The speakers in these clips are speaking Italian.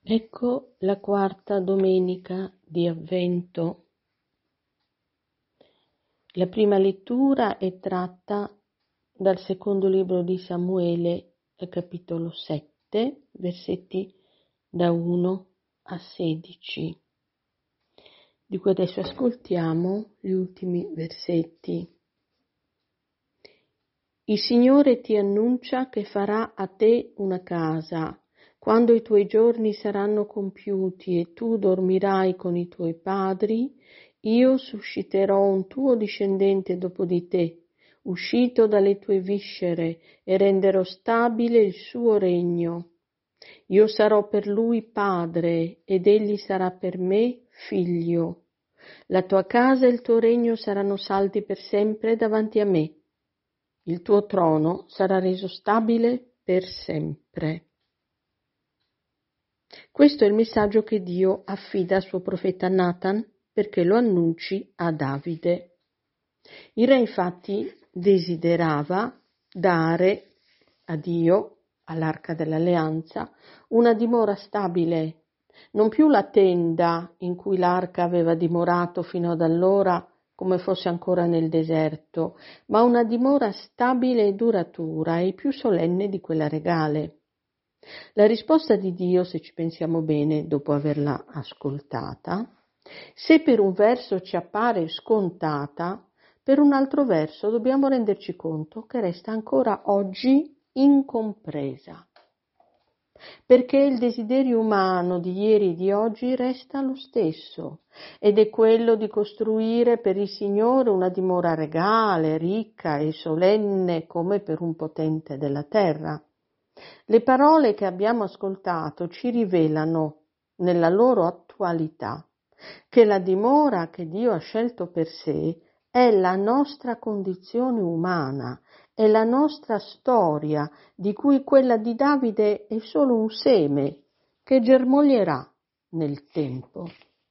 Ecco la quarta domenica di Avvento. La prima lettura è tratta dal secondo libro di Samuele, capitolo 7, versetti da 1 a 16, di cui adesso ascoltiamo gli ultimi versetti. Il Signore ti annuncia che farà a te una casa. Quando i tuoi giorni saranno compiuti e tu dormirai con i tuoi padri, io susciterò un tuo discendente dopo di te, uscito dalle tue viscere, e renderò stabile il suo regno. Io sarò per lui padre, ed egli sarà per me figlio. La tua casa e il tuo regno saranno saldi per sempre davanti a me. Il tuo trono sarà reso stabile per sempre. Questo è il messaggio che Dio affida al suo profeta Nathan perché lo annunci a Davide. Il re infatti desiderava dare a Dio, all'arca dell'alleanza, una dimora stabile, non più la tenda in cui l'arca aveva dimorato fino ad allora come fosse ancora nel deserto, ma una dimora stabile e duratura e più solenne di quella regale. La risposta di Dio, se ci pensiamo bene, dopo averla ascoltata, se per un verso ci appare scontata, per un altro verso dobbiamo renderci conto che resta ancora oggi incompresa. Perché il desiderio umano di ieri e di oggi resta lo stesso, ed è quello di costruire per il Signore una dimora regale, ricca e solenne come per un potente della terra. Le parole che abbiamo ascoltato ci rivelano, nella loro attualità, che la dimora che Dio ha scelto per sé è la nostra condizione umana, è la nostra storia, di cui quella di Davide è solo un seme che germoglierà nel tempo.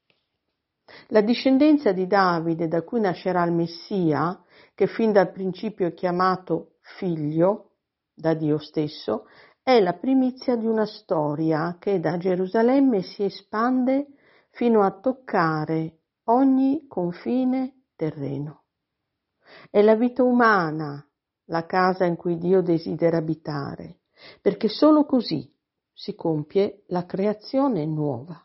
La discendenza di Davide, da cui nascerà il Messia, che fin dal principio è chiamato figlio da Dio stesso, è la primizia di una storia che da Gerusalemme si espande fino a toccare ogni confine terreno. È la vita umana, la casa in cui Dio desidera abitare, perché solo così si compie la creazione nuova.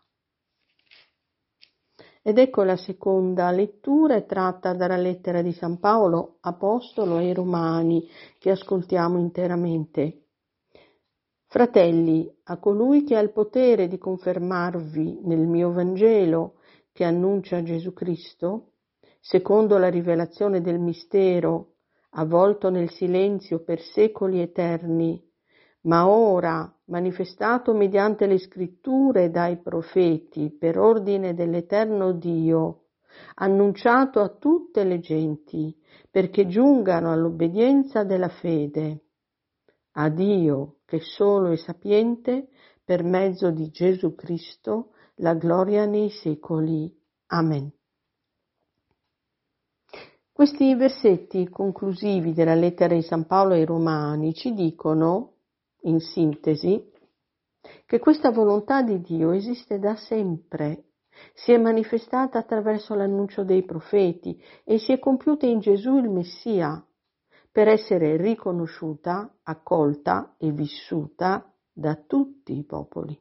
Ed ecco la seconda lettura è tratta dalla lettera di San Paolo, apostolo ai Romani, che ascoltiamo interamente. Fratelli, a colui che ha il potere di confermarvi nel mio Vangelo, che annuncia Gesù Cristo, secondo la rivelazione del mistero, avvolto nel silenzio per secoli eterni, ma ora manifestato mediante le scritture dai profeti per ordine dell'eterno Dio, annunciato a tutte le genti perché giungano all'obbedienza della fede. A Dio, che solo è sapiente, per mezzo di Gesù Cristo, la gloria nei secoli. Amen. Questi versetti conclusivi della lettera di San Paolo ai Romani ci dicono, in sintesi, che questa volontà di Dio esiste da sempre, si è manifestata attraverso l'annuncio dei profeti e si è compiuta in Gesù il Messia, per essere riconosciuta, accolta e vissuta da tutti i popoli.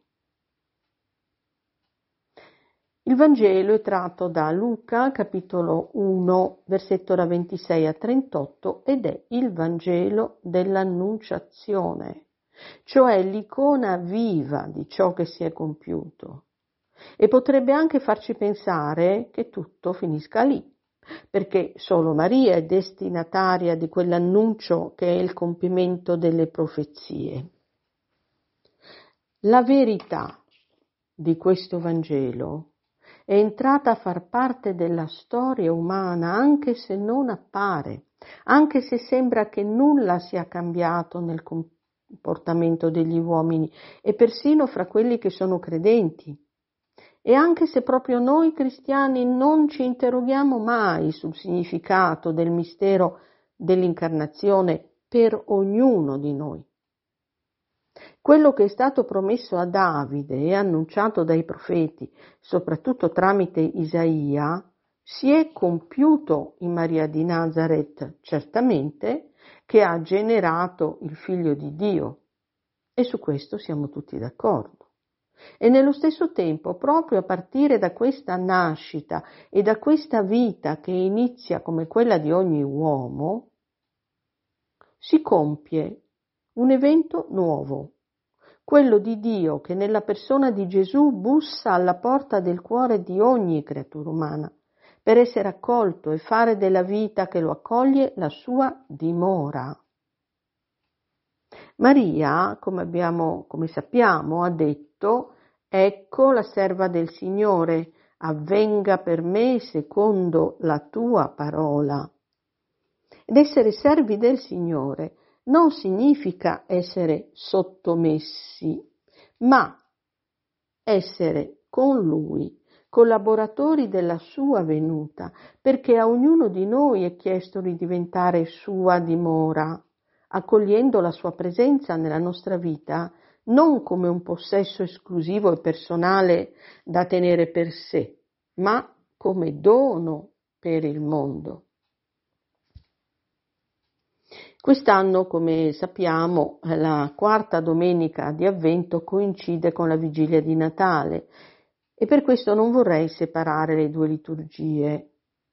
Il Vangelo è tratto da Luca, capitolo 1, versetto da 26 a 38, ed è il Vangelo dell'Annunciazione, cioè l'icona viva di ciò che si è compiuto. E potrebbe anche farci pensare che tutto finisca lì, perché solo Maria è destinataria di quell'annuncio che è il compimento delle profezie. La verità di questo Vangelo è entrata a far parte della storia umana anche se non appare, anche se sembra che nulla sia cambiato nel comportamento degli uomini e persino fra quelli che sono credenti. E anche se proprio noi cristiani non ci interroghiamo mai sul significato del mistero dell'incarnazione per ognuno di noi. Quello che è stato promesso a Davide e annunciato dai profeti, soprattutto tramite Isaia, si è compiuto in Maria di Nazareth, certamente, che ha generato il Figlio di Dio. E su questo siamo tutti d'accordo. E nello stesso tempo, proprio a partire da questa nascita e da questa vita che inizia come quella di ogni uomo, si compie un evento nuovo, quello di Dio che nella persona di Gesù bussa alla porta del cuore di ogni creatura umana per essere accolto e fare della vita che lo accoglie la sua dimora. Maria, come sappiamo, ha detto: ecco la serva del Signore, avvenga per me secondo la tua parola. Ed essere servi del Signore non significa essere sottomessi, ma essere con Lui, collaboratori della sua venuta, perché a ognuno di noi è chiesto di diventare sua dimora, accogliendo la sua presenza nella nostra vita non come un possesso esclusivo e personale da tenere per sé, ma come dono per il mondo. Quest'anno, come sappiamo, la quarta domenica di Avvento coincide con la vigilia di Natale e per questo non vorrei separare le due liturgie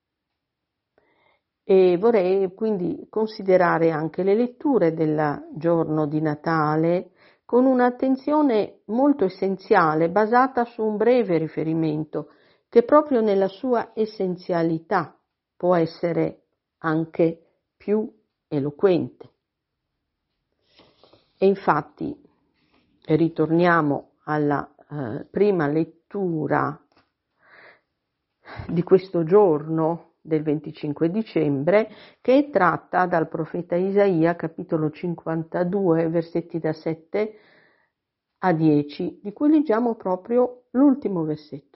e vorrei quindi considerare anche le letture del giorno di Natale con un'attenzione molto essenziale basata su un breve riferimento che proprio nella sua essenzialità può essere anche più eloquente. E infatti ritorniamo alla prima lettura di questo giorno del 25 dicembre, che è tratta dal profeta Isaia, capitolo 52, versetti da 7 a 10, di cui leggiamo proprio l'ultimo versetto.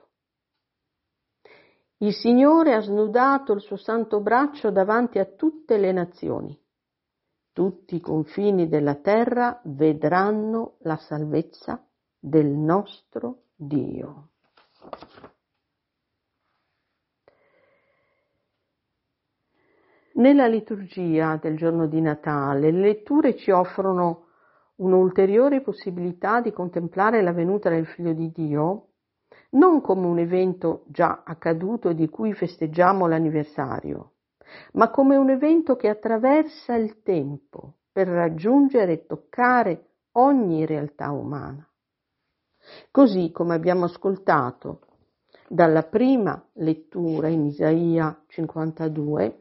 Il Signore ha snudato il suo santo braccio davanti a tutte le nazioni. Tutti i confini della terra vedranno la salvezza del nostro Dio. Nella liturgia del giorno di Natale, le letture ci offrono un'ulteriore possibilità di contemplare la venuta del Figlio di Dio, non come un evento già accaduto e di cui festeggiamo l'anniversario, ma come un evento che attraversa il tempo per raggiungere e toccare ogni realtà umana. Così come abbiamo ascoltato dalla prima lettura in Isaia 52,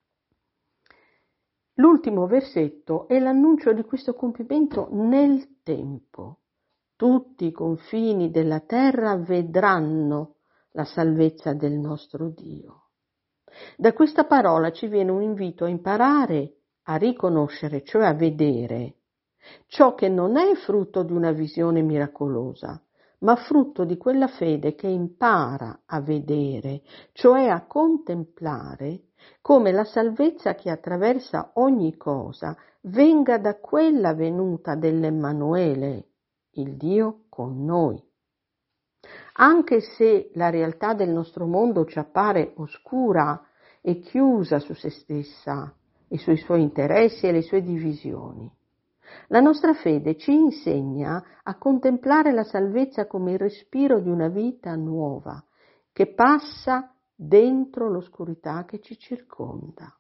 l'ultimo versetto è l'annuncio di questo compimento nel tempo. Tutti i confini della terra vedranno la salvezza del nostro Dio. Da questa parola ci viene un invito a imparare a riconoscere, cioè a vedere, ciò che non è frutto di una visione miracolosa, ma frutto di quella fede che impara a vedere, cioè a contemplare come la salvezza che attraversa ogni cosa venga da quella venuta dell'Emmanuele, il Dio con noi. Anche se la realtà del nostro mondo ci appare oscura e chiusa su se stessa e sui suoi interessi e le sue divisioni, la nostra fede ci insegna a contemplare la salvezza come il respiro di una vita nuova che passa dentro l'oscurità che ci circonda.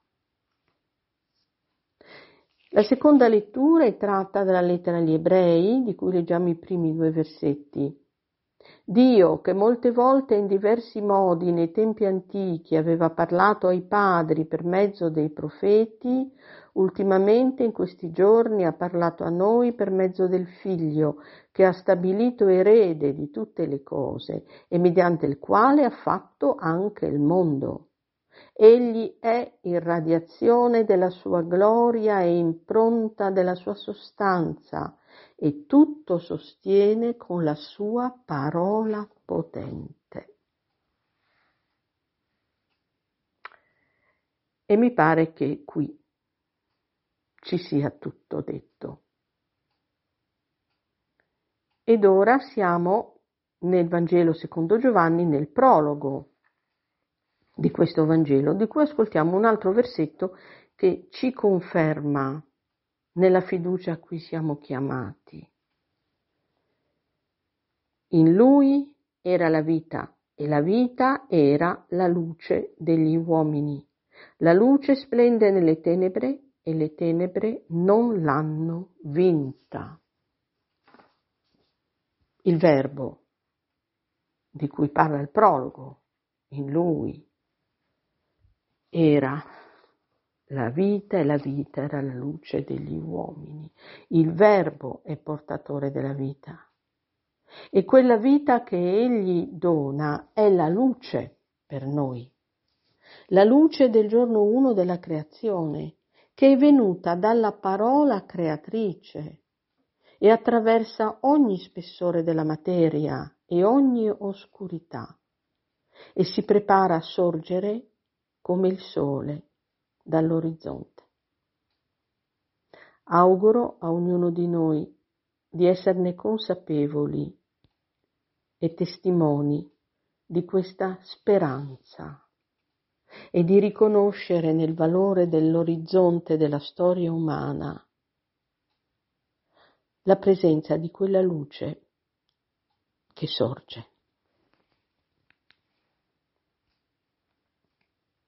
La seconda lettura è tratta dalla lettera agli Ebrei, di cui leggiamo i primi 2 versetti. Dio, che molte volte in diversi modi nei tempi antichi aveva parlato ai padri per mezzo dei profeti, ultimamente in questi giorni ha parlato a noi per mezzo del Figlio, che ha stabilito erede di tutte le cose e mediante il quale ha fatto anche il mondo. Egli è irradiazione della sua gloria e impronta della sua sostanza, e tutto sostiene con la sua parola potente. E mi pare che qui ci sia tutto detto. Ed ora siamo nel Vangelo secondo Giovanni, nel prologo di questo Vangelo, di cui ascoltiamo un altro versetto che ci conferma nella fiducia a cui siamo chiamati. In lui era la vita, e la vita era la luce degli uomini. La luce splende nelle tenebre, e le tenebre non l'hanno vinta. Il verbo di cui parla il prologo, in lui era la vita, e la vita era la luce degli uomini. Il verbo è portatore della vita. E quella vita che egli dona è la luce per noi. La luce del giorno 1 della creazione, che è venuta dalla parola creatrice e attraversa ogni spessore della materia e ogni oscurità e si prepara a sorgere come il sole dall'orizzonte. Auguro a ognuno di noi di esserne consapevoli e testimoni di questa speranza e di riconoscere nel valore dell'orizzonte della storia umana la presenza di quella luce che sorge.